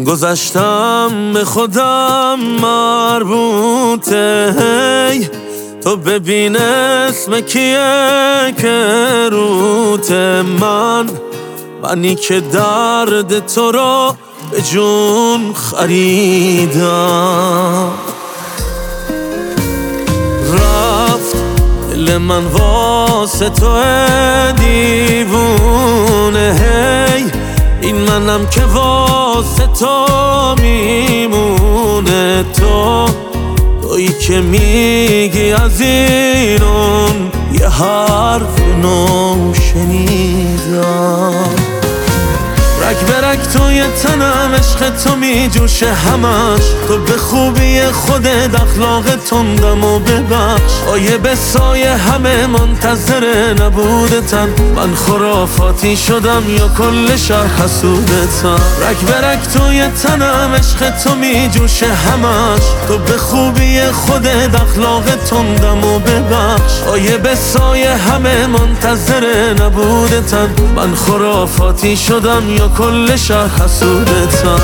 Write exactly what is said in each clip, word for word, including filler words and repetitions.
گذشتم به خودم مربوطه، هی تو ببین اسم کیه که روته. من منی که درد تو رو به جون خریدم. رفت دل من واسه تو دیوونه، هی این منم که واسه تو میمونه. تو تویی که میگی از اینون یه حرف نو شنیدم. رگ به رگ توی تنم عشق تو میجوشه همش، تو به خوبی خودت اخلاق تندم و ببخش. آیه به سایه همه منتظر نبودتن، من خرافاتی شدم یا کل شهر حسودتن. رگ به رگ توی تنم عشق تو میجوشه همش، تو به خوبی خودت اخلاق تندم و ببخش. آیه به سایه همه منتظر نبودتن، من خرافاتی شدم یا کل شهر حسودتم.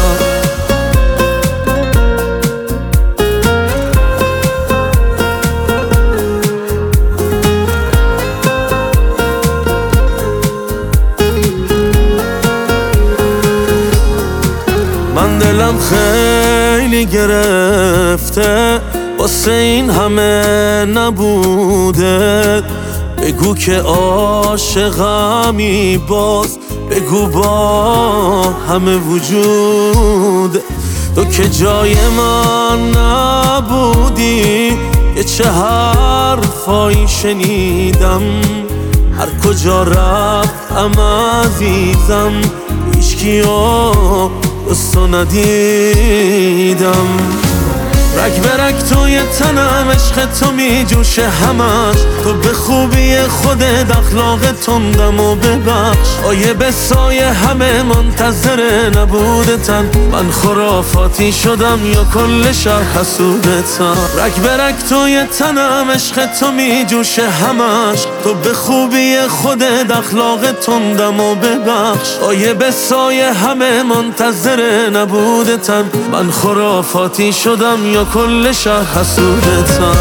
من دلم خیلی گرفته واسه این همه نبوده. بگو که عاشقمی باز، بگو با همه وجود. تو که جای من نبودی، یه چه حرفایی شنیدم. هر کجا رفتم عزیزم، هیچکیو دوستو ندیدم. رگ به رگ توی تنم عشق تو میجوشه همش، تو به خوبی خودت اخلاق تندم و ببخش. آیه به سایه همه منتظر نبودتن، من خرافاتی شدم یا کل شهر حسودتن. رگ به رگ توی تنم عشق تو میجوشه همش، تو به خوبی خودت اخلاق تندم و ببخش. آیه به سایه همه منتظر نبودتن، من خرافاتی شدم یا کل شهر حسودتم.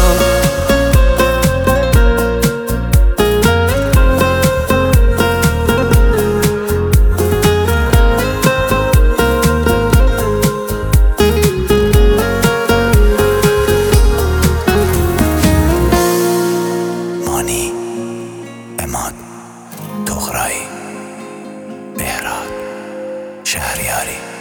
مانی، اماد، تغرایی، بهراد، شهریاری.